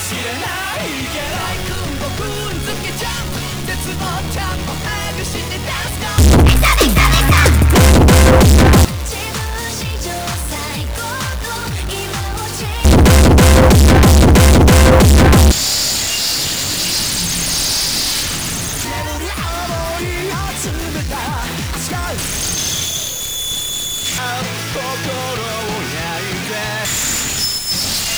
しれないけど君を踏んづけちゃう絶望ちゃんとハグしてダンスかビクタビクタビクタ自分史上最高の今をチェック眠り青い集めた誓う心を焼いて